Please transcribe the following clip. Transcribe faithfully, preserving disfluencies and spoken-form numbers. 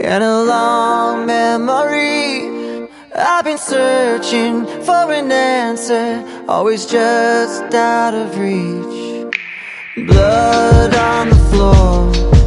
and a long memory. I've been searching for an answer, always just out of reach. Blood on the floor,